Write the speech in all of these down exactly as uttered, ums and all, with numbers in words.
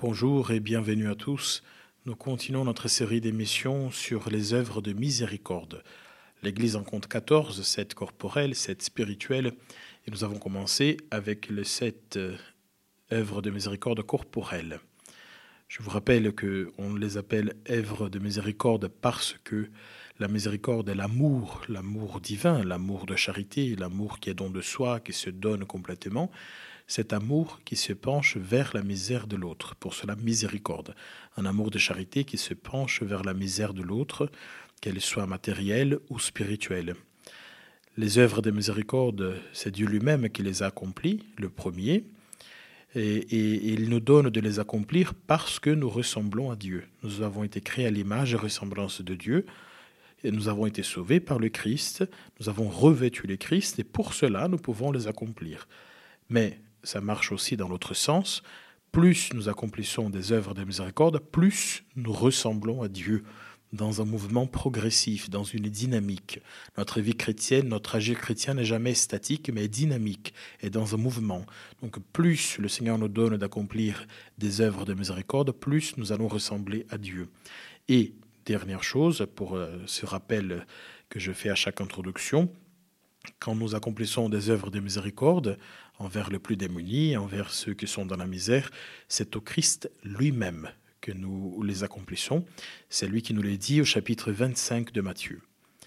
Bonjour et bienvenue à tous. Nous continuons notre série d'émissions sur les œuvres de miséricorde. L'Église en compte quatorze, sept corporelles, sept spirituelles, et nous avons commencé avec les sept œuvres de miséricorde corporelles. Je vous rappelle qu'on les appelle œuvres de miséricorde parce que la miséricorde est l'amour, l'amour divin, l'amour de charité, l'amour qui est don de soi, qui se donne complètement. Cet amour qui se penche vers la misère de l'autre, pour cela miséricorde. Un amour de charité qui se penche vers la misère de l'autre, qu'elle soit matérielle ou spirituelle. Les œuvres de miséricorde, c'est Dieu lui-même qui les a accomplies, le premier, et, et, et il nous donne de les accomplir parce que nous ressemblons à Dieu. Nous avons été créés à l'image et ressemblance de Dieu, et nous avons été sauvés par le Christ, nous avons revêtu le Christ, et pour cela, nous pouvons les accomplir. Mais ça marche aussi dans l'autre sens. Plus nous accomplissons des œuvres de miséricorde, plus nous ressemblons à Dieu dans un mouvement progressif, dans une dynamique. Notre vie chrétienne, notre agir chrétien n'est jamais statique, mais dynamique et dans un mouvement. Donc plus le Seigneur nous donne d'accomplir des œuvres de miséricorde, plus nous allons ressembler à Dieu. Et dernière chose, pour euh, ce rappel que je fais à chaque introduction, quand nous accomplissons des œuvres de miséricorde envers les plus démunis, envers ceux qui sont dans la misère, c'est au Christ lui-même que nous les accomplissons. C'est lui qui nous l'a dit au chapitre vingt-cinq de Matthieu.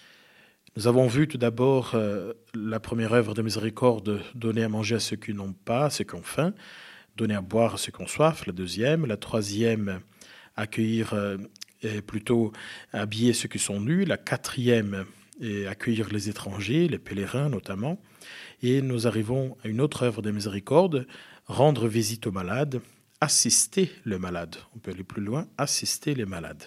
Nous avons vu tout d'abord euh, la première œuvre de miséricorde, donner à manger à ceux qui n'ont pas, à ceux qui ont faim, donner à boire à ceux qui ont soif, la deuxième. La troisième, accueillir, euh, et plutôt habiller ceux qui sont nus. La quatrième, et accueillir les étrangers, les pèlerins notamment. Et nous arrivons à une autre œuvre de miséricorde, rendre visite aux malades, assister les malades. On peut aller plus loin, assister les malades.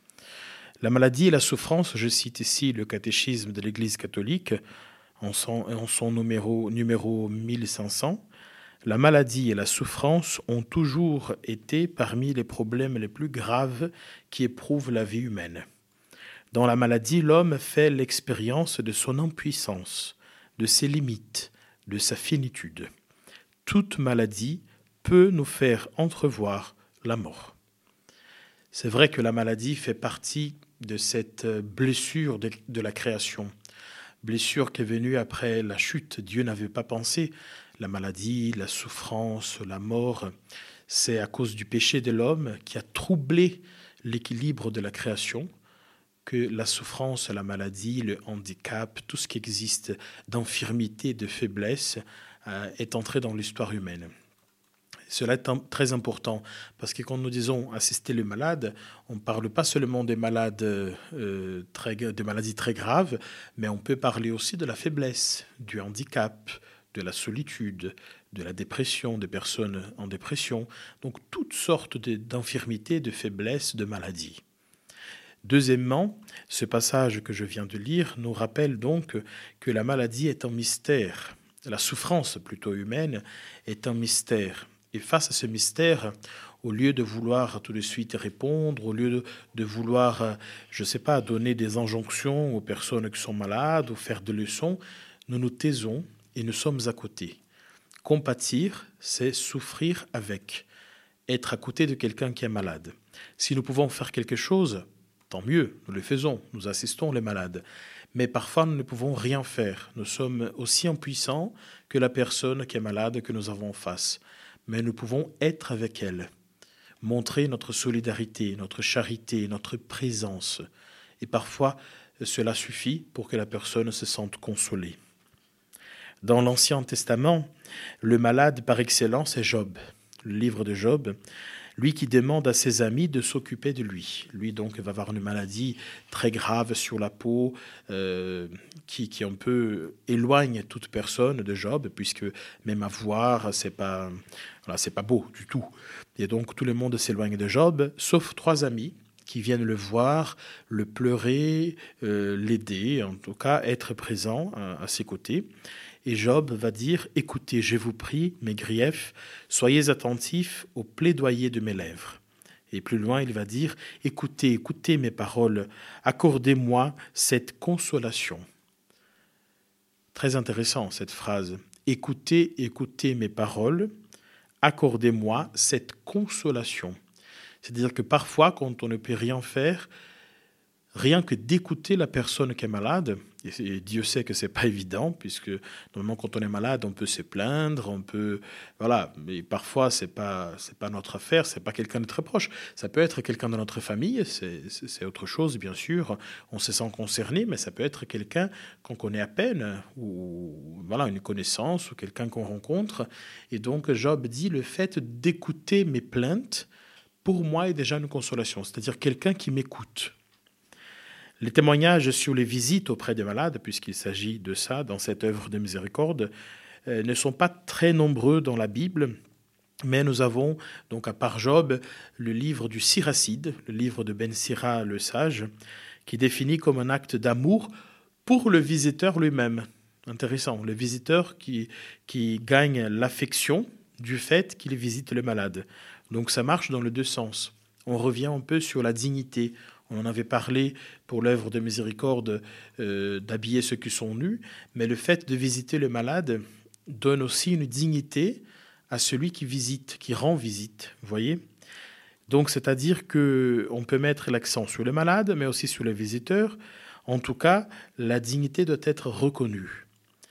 La maladie et la souffrance, je cite ici le catéchisme de l'Église catholique, en son, en son numéro, numéro mille cinq cents. La maladie et la souffrance ont toujours été parmi les problèmes les plus graves qui éprouvent la vie humaine. Dans la maladie, l'homme fait l'expérience de son impuissance, de ses limites, de sa finitude. Toute maladie peut nous faire entrevoir la mort. C'est vrai que la maladie fait partie de cette blessure de, de la création, blessure qui est venue après la chute. Dieu n'avait pas pensé la maladie, la souffrance, la mort. C'est à cause du péché de l'homme qui a troublé l'équilibre de la création que la souffrance, la maladie, le handicap, tout ce qui existe d'infirmité, de faiblesse, euh, est entré dans l'histoire humaine. Cela est un, très important, parce que quand nous disons assister les malades, on ne parle pas seulement des, malades, euh, très, des maladies très graves, mais on peut parler aussi de la faiblesse, du handicap, de la solitude, de la dépression, des personnes en dépression, donc toutes sortes de, d'infirmités, de faiblesses, de maladies. Deuxièmement, ce passage que je viens de lire nous rappelle donc que la maladie est un mystère. La souffrance plutôt humaine est un mystère. Et face à ce mystère, au lieu de vouloir tout de suite répondre, au lieu de, de vouloir, je ne sais pas, donner des injonctions aux personnes qui sont malades ou faire des leçons, nous nous taisons et nous sommes à côté. Compatir, c'est souffrir avec, être à côté de quelqu'un qui est malade. Si nous pouvons faire quelque chose, tant mieux, nous le faisons, nous assistons les malades. Mais parfois, nous ne pouvons rien faire. Nous sommes aussi impuissants que la personne qui est malade que nous avons en face. Mais nous pouvons être avec elle, montrer notre solidarité, notre charité, notre présence. Et parfois, cela suffit pour que la personne se sente consolée. Dans l'Ancien Testament, le malade par excellence est Job, le livre de Job. Lui qui demande à ses amis de s'occuper de lui. Lui, donc, va avoir une maladie très grave sur la peau euh, qui, qui un peu éloigne toute personne de Job, puisque même à voir, c'est pas, voilà, c'est pas beau du tout. Et donc, tout le monde s'éloigne de Job, sauf trois amis qui viennent le voir, le pleurer, euh, l'aider, en tout cas, être présent à, à ses côtés. Et Job va dire « Écoutez, je vous prie, mes griefs, soyez attentifs au plaidoyer de mes lèvres. » Et plus loin, il va dire « Écoutez, écoutez mes paroles, accordez-moi cette consolation. » Très intéressant cette phrase. « Écoutez, écoutez mes paroles, accordez-moi cette consolation. C'est-à-dire que parfois, quand on ne peut rien faire, rien que d'écouter la personne qui est malade, et Dieu sait que c'est pas évident, puisque normalement quand on est malade, on peut se plaindre, on peut, voilà, mais parfois c'est pas c'est pas notre affaire, c'est pas quelqu'un de très proche. Ça peut être quelqu'un de notre famille, c'est c'est c'est autre chose bien sûr. On se sent concerné, mais ça peut être quelqu'un qu'on connaît à peine, ou voilà une connaissance, ou quelqu'un qu'on rencontre. Et donc Job dit le fait d'écouter mes plaintes, pour moi est déjà une consolation, c'est-à-dire quelqu'un qui m'écoute. Les témoignages sur les visites auprès des malades, puisqu'il s'agit de ça dans cette œuvre de miséricorde, euh, ne sont pas très nombreux dans la Bible, mais nous avons, donc à part Job, le livre du Siracide, le livre de Ben Sira le sage, qui définit comme un acte d'amour pour le visiteur lui-même. Intéressant, le visiteur qui, qui gagne l'affection du fait qu'il visite le malade. Donc ça marche dans les deux sens. On revient un peu sur la dignité. On en avait parlé pour l'œuvre de miséricorde euh, d'habiller ceux qui sont nus, mais le fait de visiter le malade donne aussi une dignité à celui qui visite, qui rend visite, vous voyez ? Donc, c'est-à-dire qu'on peut mettre l'accent sur le malade, mais aussi sur le visiteur. En tout cas, la dignité doit être reconnue.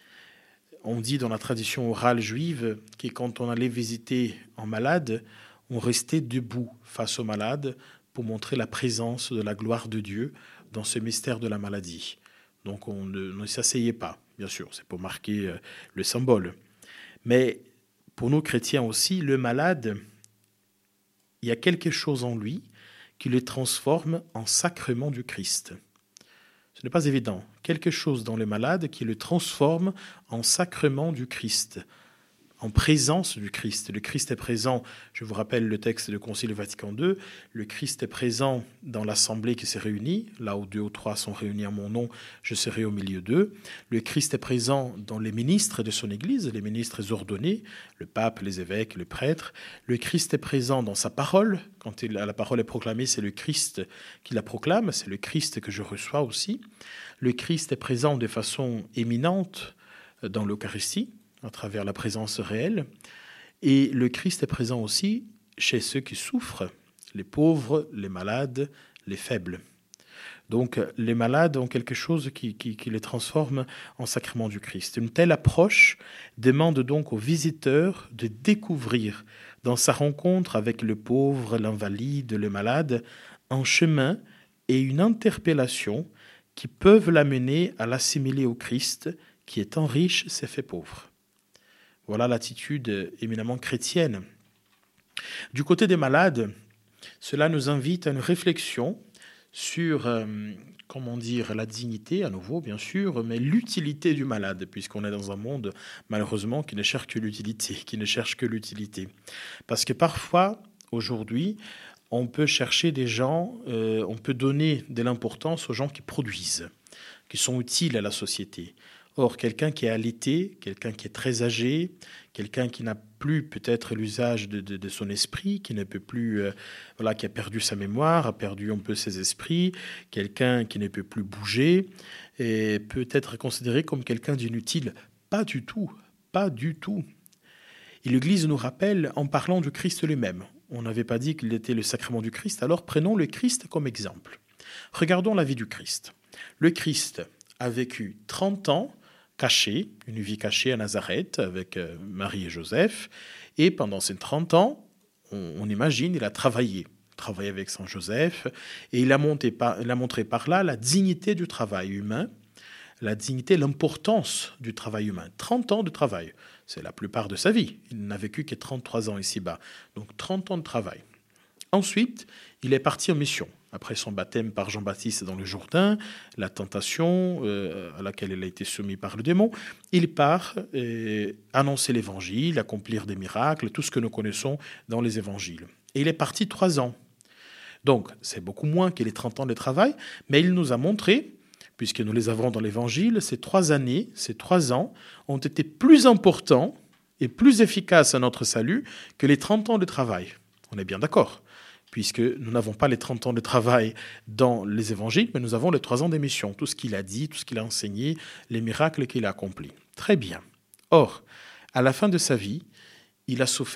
On dit dans la tradition orale juive que quand on allait visiter un malade, on restait debout face au malade pour montrer la présence de la gloire de Dieu dans ce mystère de la maladie. Donc on ne, ne s'asseyait pas, bien sûr, c'est pour marquer euh, le symbole. Mais pour nous chrétiens aussi, le malade, il y a quelque chose en lui qui le transforme en sacrement du Christ. Ce n'est pas évident. Quelque chose dans le malade qui le transforme en sacrement du Christ, en présence du Christ. Le Christ est présent, je vous rappelle le texte du Concile Vatican deux, le Christ est présent dans l'assemblée qui s'est réunie, là où deux ou trois sont réunis en mon nom, je serai au milieu d'eux. Le Christ est présent dans les ministres de son Église, les ministres ordonnés, le pape, les évêques, les prêtres. Le Christ est présent dans sa parole, quand il, la parole est proclamée, c'est le Christ qui la proclame, c'est le Christ que je reçois aussi. Le Christ est présent de façon éminente dans l'Eucharistie, à travers la présence réelle. Et le Christ est présent aussi chez ceux qui souffrent, les pauvres, les malades, les faibles. Donc les malades ont quelque chose qui, qui, qui les transforme en sacrement du Christ. Une telle approche demande donc au visiteur de découvrir dans sa rencontre avec le pauvre, l'invalide, le malade, un chemin et une interpellation qui peuvent l'amener à l'assimiler au Christ qui, étant riche, s'est fait pauvre. Voilà l'attitude éminemment chrétienne. Du côté des malades, cela nous invite à une réflexion sur, euh, comment dire, la dignité, à nouveau bien sûr, mais l'utilité du malade, puisqu'on est dans un monde, malheureusement, qui ne cherche que l'utilité, qui ne cherche que l'utilité. Parce que parfois, aujourd'hui, on peut chercher des gens, euh, on peut donner de l'importance aux gens qui produisent, qui sont utiles à la société. Or, quelqu'un qui est alité, quelqu'un qui est très âgé, quelqu'un qui n'a plus peut-être l'usage de, de, de son esprit, qui ne peut plus, euh, voilà, qui a perdu sa mémoire, a perdu un peu ses esprits, quelqu'un qui ne peut plus bouger, et peut être considéré comme quelqu'un d'inutile. Pas du tout, pas du tout. Et l'Église nous rappelle en parlant du Christ lui-même. On n'avait pas dit qu'il était le sacrement du Christ, alors prenons le Christ comme exemple. Regardons la vie du Christ. Le Christ a vécu trente ans, caché, une vie cachée à Nazareth avec Marie et Joseph. Et pendant ces trente ans, on, on imagine, il a travaillé, travaillé avec Saint Joseph, et il a, monté par, il a montré par là la dignité du travail humain, la dignité, l'importance du travail humain. trente ans de travail, c'est la plupart de sa vie. Il n'a vécu que trente-trois ans ici-bas, donc trente ans de travail. Ensuite, il est parti en mission. Après son baptême par Jean-Baptiste dans le Jourdain, la tentation euh, à laquelle il a été soumis par le démon, il part euh, annoncer l'évangile, accomplir des miracles, tout ce que nous connaissons dans les évangiles. Et il est parti trois ans. Donc, c'est beaucoup moins que les trente ans de travail, mais il nous a montré, puisque nous les avons dans l'évangile, ces trois années, ces trois ans ont été plus importants et plus efficaces à notre salut que les trente ans de travail. On est bien d'accord, puisque nous n'avons pas les trente ans de travail dans les évangiles, mais nous avons les trois ans d'émission, tout ce qu'il a dit, tout ce qu'il a enseigné, les miracles qu'il a accomplis. Très bien. Or, à la fin de sa vie, il a souffert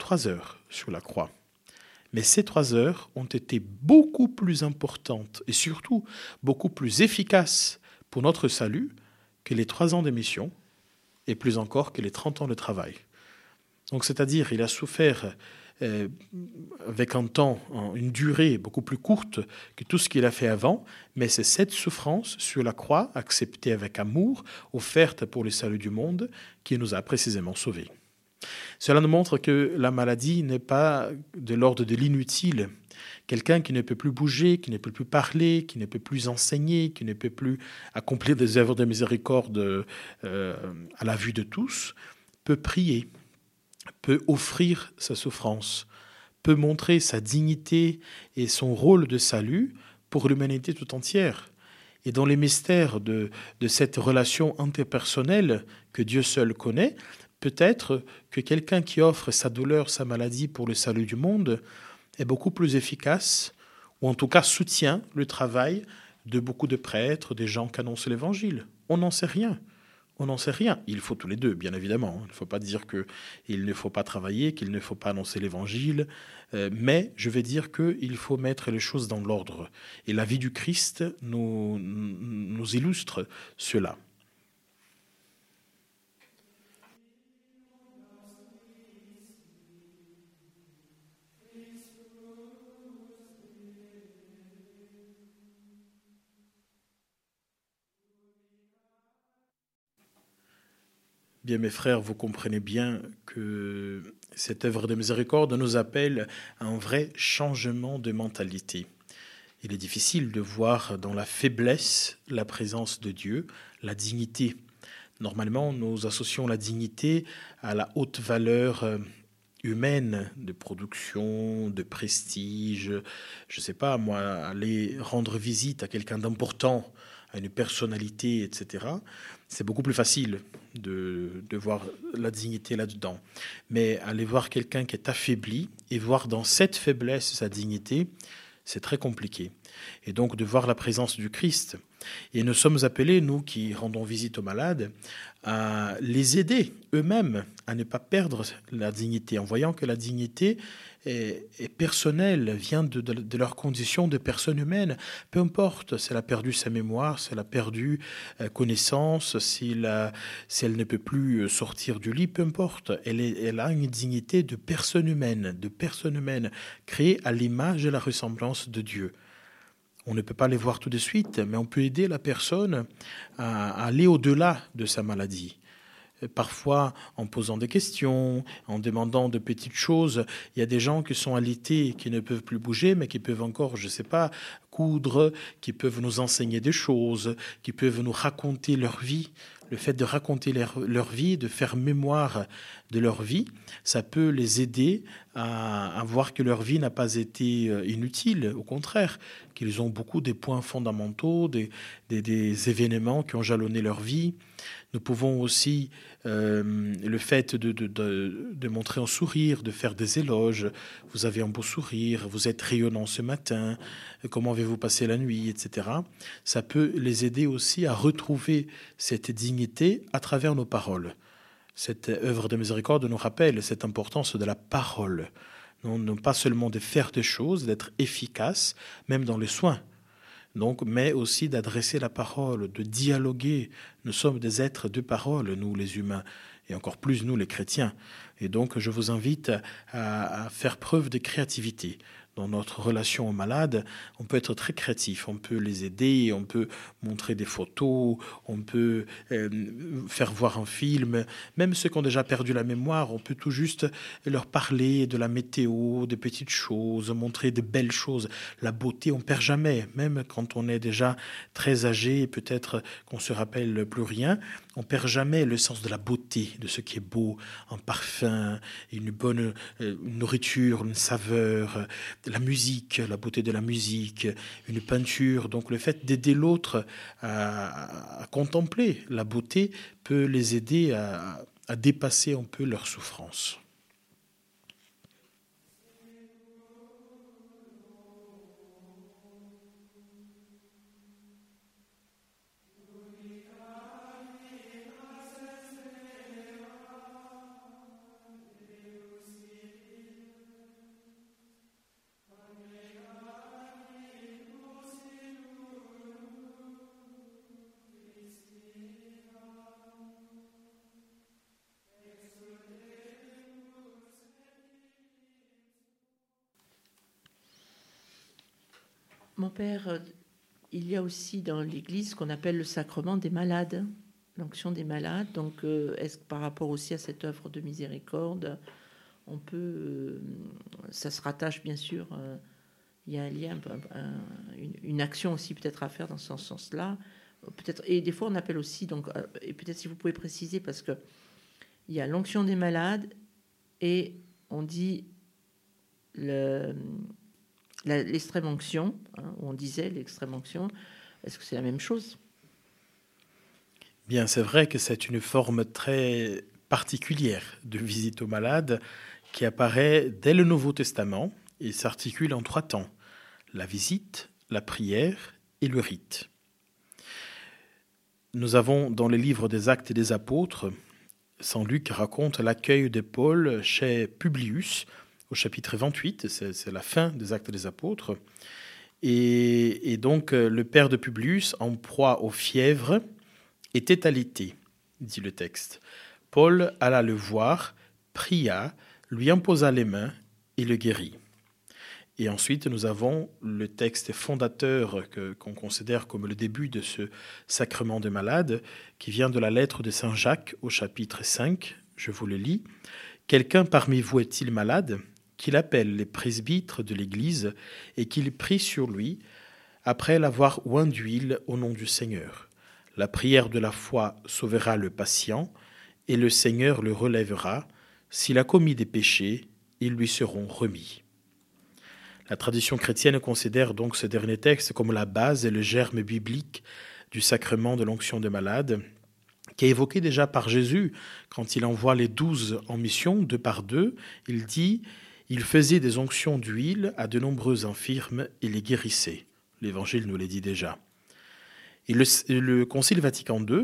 trois heures sur la croix. Mais ces trois heures ont été beaucoup plus importantes et surtout beaucoup plus efficaces pour notre salut que les trois ans de mission et plus encore que les trente ans de travail. Donc, c'est-à-dire, il a souffert euh, avec un temps, une durée beaucoup plus courte que tout ce qu'il a fait avant, mais c'est cette souffrance sur la croix, acceptée avec amour, offerte pour le salut du monde, qui nous a précisément sauvés. Cela nous montre que la maladie n'est pas de l'ordre de l'inutile. Quelqu'un qui ne peut plus bouger, qui ne peut plus parler, qui ne peut plus enseigner, qui ne peut plus accomplir des œuvres de miséricorde euh, à la vue de tous, peut prier, peut offrir sa souffrance, peut montrer sa dignité et son rôle de salut pour l'humanité tout entière. Et dans les mystères de, de cette relation interpersonnelle que Dieu seul connaît, peut-être que quelqu'un qui offre sa douleur, sa maladie pour le salut du monde est beaucoup plus efficace, ou en tout cas soutient le travail de beaucoup de prêtres, des gens qui annoncent l'Évangile. On n'en sait rien. On n'en sait rien. Il faut tous les deux, bien évidemment. Il ne faut pas dire qu'il ne faut pas travailler, qu'il ne faut pas annoncer l'Évangile, euh, mais je vais dire qu'il faut mettre les choses dans l'ordre. Et la vie du Christ nous, nous illustre cela. Bien, mes frères, vous comprenez bien que cette œuvre de miséricorde nous appelle à un vrai changement de mentalité. Il est difficile de voir dans la faiblesse la présence de Dieu, la dignité. Normalement, nous associons la dignité à la haute valeur humaine de production, de prestige. Je ne sais pas, moi, aller rendre visite à quelqu'un d'important, à une personnalité, et cetera. C'est beaucoup plus facile de, de voir la dignité là-dedans. Mais aller voir quelqu'un qui est affaibli et voir dans cette faiblesse sa dignité, c'est très compliqué. Et donc de voir la présence du Christ. Et nous sommes appelés, nous qui rendons visite aux malades, à les aider eux-mêmes à ne pas perdre la dignité, en voyant que la dignité est, est personnelle, vient de, de, de leur condition de personne humaine. Peu importe si elle a perdu sa mémoire, si elle a perdu euh, connaissance, si, la, si elle ne peut plus sortir du lit, peu importe. Elle, est, elle a une dignité de personne humaine, de personne humaine, créée à l'image et la ressemblance de Dieu. On ne peut pas les voir tout de suite, mais on peut aider la personne à aller au-delà de sa maladie. Parfois, en posant des questions, en demandant de petites choses. Il y a des gens qui sont alités, qui ne peuvent plus bouger, mais qui peuvent encore, je ne sais pas, coudre, qui peuvent nous enseigner des choses, qui peuvent nous raconter leur vie. Le fait de raconter leur, leur vie, de faire mémoire de leur vie, ça peut les aider à, à voir que leur vie n'a pas été inutile. Au contraire, qu'ils ont beaucoup des points fondamentaux, des, des, des événements qui ont jalonné leur vie. Nous pouvons aussi, euh, le fait de, de, de, de montrer un sourire, de faire des éloges. Vous avez un beau sourire, vous êtes rayonnant ce matin, comment avez-vous passé la nuit, et cetera. Ça peut les aider aussi à retrouver cette dignité à travers nos paroles. Cette œuvre de miséricorde nous rappelle cette importance de la parole. Non, non pas seulement de faire des choses, d'être efficace, même dans les soins. Donc, mais aussi d'adresser la parole, de dialoguer. Nous sommes des êtres de parole, nous les humains, et encore plus nous les chrétiens. Et donc, je vous invite à, à faire preuve de créativité. Dans notre relation aux malades, on peut être très créatif, on peut les aider, on peut montrer des photos, on peut euh, faire voir un film. Même ceux qui ont déjà perdu la mémoire, on peut tout juste leur parler de la météo, des petites choses, montrer de belles choses. La beauté, on ne perd jamais, même quand on est déjà très âgé, peut-être qu'on ne se rappelle plus rien, on ne perd jamais le sens de la beauté, de ce qui est beau, un parfum, une bonne euh, nourriture, une saveur, la musique, la beauté de la musique, une peinture. Donc le fait d'aider l'autre à, à contempler la beauté peut les aider à, à dépasser un peu leur souffrance. Mon père, il y a aussi dans l'Église ce qu'on appelle le sacrement des malades, l'onction des malades. Donc, euh, est-ce que par rapport aussi à cette œuvre de miséricorde, on peut, euh, ça se rattache bien sûr, euh, il y a un lien, un, un, une, une action aussi peut-être à faire dans ce sens-là. Peut-être, et des fois on appelle aussi, donc, et peut-être si vous pouvez préciser, parce que il y a l'onction des malades et on dit le, la, l'extrême onction, hein, on disait l'extrême onction. Est-ce que c'est la même chose? Bien, c'est vrai que c'est une forme très particulière de visite aux malades qui apparaît dès le Nouveau Testament et s'articule en trois temps: la visite, la prière et le rite. Nous avons dans les livres des Actes et des Apôtres, saint Luc raconte l'accueil de Paul chez Publius au chapitre vingt-huit, c'est, c'est la fin des Actes des Apôtres. Et, et donc le père de Publius, en proie aux fièvres, était alité, dit le texte. Paul alla le voir, pria, lui imposa les mains et le guérit. Et ensuite, nous avons le texte fondateur que, qu'on considère comme le début de ce sacrement de malade, qui vient de la lettre de saint Jacques au chapitre cinq. Je vous le lis. « Quelqu'un parmi vous est-il malade ? Qu'il appelle les presbytres de l'Église et qu'il prie sur lui, après l'avoir oint d'huile au nom du Seigneur. La prière de la foi sauvera le patient, et le Seigneur le relèvera. S'il a commis des péchés, ils lui seront remis. » La tradition chrétienne considère donc ce dernier texte comme la base et le germe biblique du sacrement de l'onction des malades, qui est évoqué déjà par Jésus quand il envoie les douze en mission, deux par deux. Il dit « Il faisait des onctions d'huile à de nombreux infirmes et les guérissait ». L'Évangile nous l'a dit déjà. Et le, le Concile Vatican deux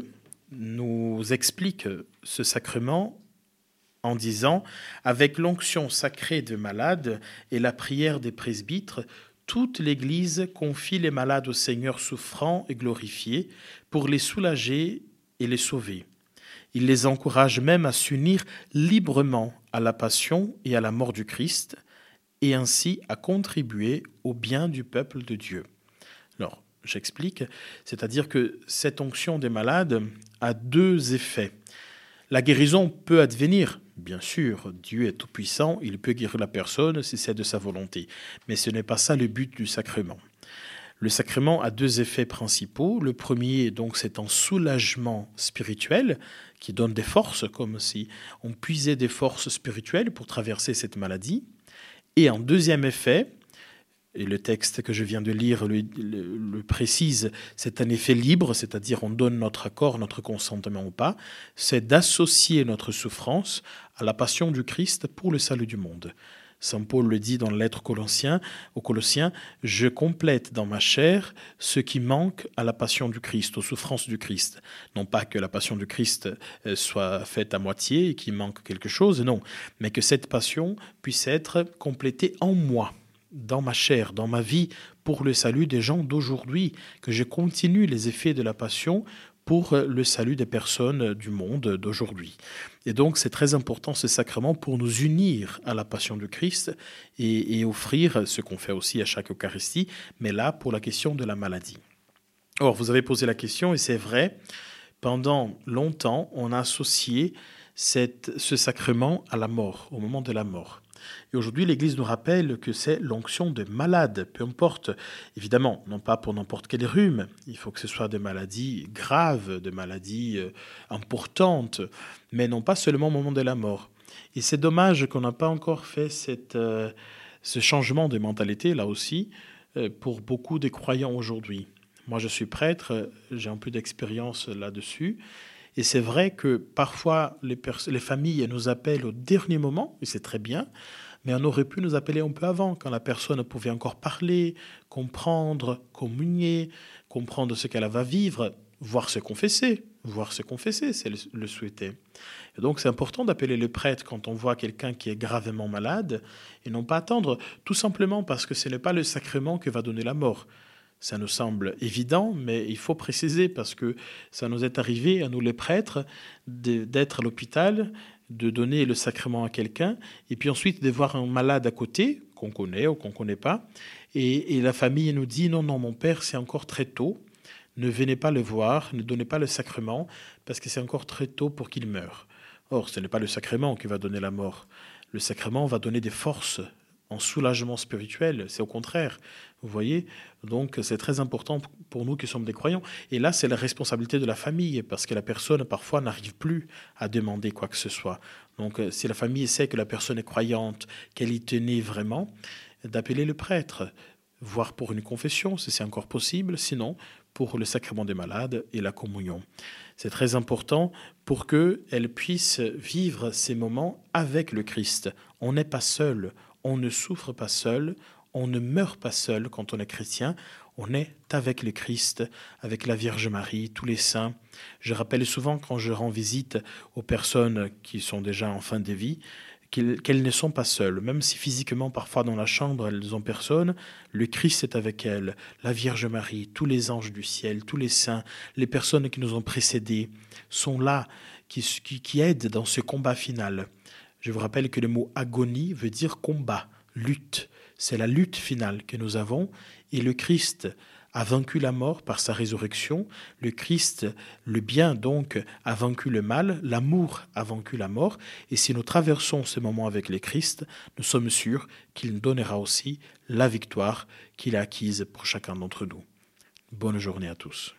nous explique ce sacrement en disant « Avec l'onction sacrée de malades et la prière des presbytres, toute l'Église confie les malades au Seigneur souffrant et glorifié pour les soulager et les sauver. Il les encourage même à s'unir librement à la passion et à la mort du Christ et ainsi à contribuer au bien du peuple de Dieu. » Alors, j'explique, c'est-à-dire que cette onction des malades a deux effets. La guérison peut advenir, bien sûr, Dieu est tout-puissant, il peut guérir la personne si c'est de sa volonté, mais ce n'est pas ça le but du sacrement. Le sacrement a deux effets principaux. Le premier, donc, c'est un soulagement spirituel qui donne des forces, comme si on puisait des forces spirituelles pour traverser cette maladie. Et un deuxième effet, et le texte que je viens de lire le, le, le précise, c'est un effet libre, c'est-à-dire on donne notre accord, notre consentement ou pas, c'est d'associer notre souffrance à la passion du Christ pour le salut du monde. Saint Paul le dit dans la lettre Colossiens, aux Colossiens, « Je complète dans ma chair ce qui manque à la passion du Christ, aux souffrances du Christ. » Non pas que la passion du Christ soit faite à moitié et qu'il manque quelque chose, non, mais que cette passion puisse être complétée en moi, dans ma chair, dans ma vie, pour le salut des gens d'aujourd'hui, que je continue les effets de la passion pour le salut des personnes du monde d'aujourd'hui. Et donc, c'est très important ce sacrement pour nous unir à la passion du Christ et, et offrir ce qu'on fait aussi à chaque Eucharistie, mais là, pour la question de la maladie. Or, vous avez posé la question, et c'est vrai, pendant longtemps, on a associé cette, ce sacrement à la mort, au moment de la mort. Et aujourd'hui, l'Église nous rappelle que c'est l'onction de malades, peu importe, évidemment, non pas pour n'importe quel rhume, il faut que ce soit des maladies graves, des maladies euh, importantes, mais non pas seulement au moment de la mort. Et c'est dommage qu'on n'a pas encore fait cette, euh, ce changement de mentalité, là aussi, euh, pour beaucoup des croyants aujourd'hui. Moi, je suis prêtre, j'ai un peu d'expérience là-dessus, et c'est vrai que parfois, les, pers- les familles nous appellent au dernier moment, et c'est très bien, mais on aurait pu nous appeler un peu avant, quand la personne pouvait encore parler, comprendre, communier, comprendre ce qu'elle va vivre, voire se confesser, voire se confesser si elle le souhaitait. Et donc c'est important d'appeler le prêtre quand on voit quelqu'un qui est gravement malade, et non pas attendre, tout simplement parce que ce n'est pas le sacrement que va donner la mort. Ça nous semble évident, mais il faut préciser parce que ça nous est arrivé, à nous les prêtres, de, d'être à l'hôpital, de donner le sacrement à quelqu'un, et puis ensuite de voir un malade à côté qu'on connaît ou qu'on ne connaît pas. Et, et la famille nous dit, non, non, mon père, c'est encore très tôt. Ne venez pas le voir, ne donnez pas le sacrement, parce que c'est encore très tôt pour qu'il meure. Or, ce n'est pas le sacrement qui va donner la mort. Le sacrement va donner des forces en soulagement spirituel. C'est au contraire. Vous voyez? Donc, c'est très important pour nous qui sommes des croyants. Et là, c'est la responsabilité de la famille, parce que la personne, parfois, n'arrive plus à demander quoi que ce soit. Donc, si la famille sait que la personne est croyante, qu'elle y tenait vraiment, d'appeler le prêtre, voire pour une confession, si c'est encore possible, sinon pour le sacrement des malades et la communion. C'est très important pour qu'elle puisse vivre ces moments avec le Christ. On n'est pas seul, on ne souffre pas seul, on ne meurt pas seul quand on est chrétien, on est avec le Christ, avec la Vierge Marie, tous les saints. Je rappelle souvent quand je rends visite aux personnes qui sont déjà en fin de vie, qu'elles ne sont pas seules, même si physiquement, parfois dans la chambre, elles ont personne, le Christ est avec elles, la Vierge Marie, tous les anges du ciel, tous les saints, les personnes qui nous ont précédés sont là, qui, qui, qui aident dans ce combat final. Je vous rappelle que le mot agonie veut dire combat, lutte. C'est la lutte finale que nous avons, et le Christ a vaincu la mort par sa résurrection. Le Christ, le bien donc, a vaincu le mal. L'amour a vaincu la mort. Et si nous traversons ce moment avec le Christ, nous sommes sûrs qu'il nous donnera aussi la victoire qu'il a acquise pour chacun d'entre nous. Bonne journée à tous.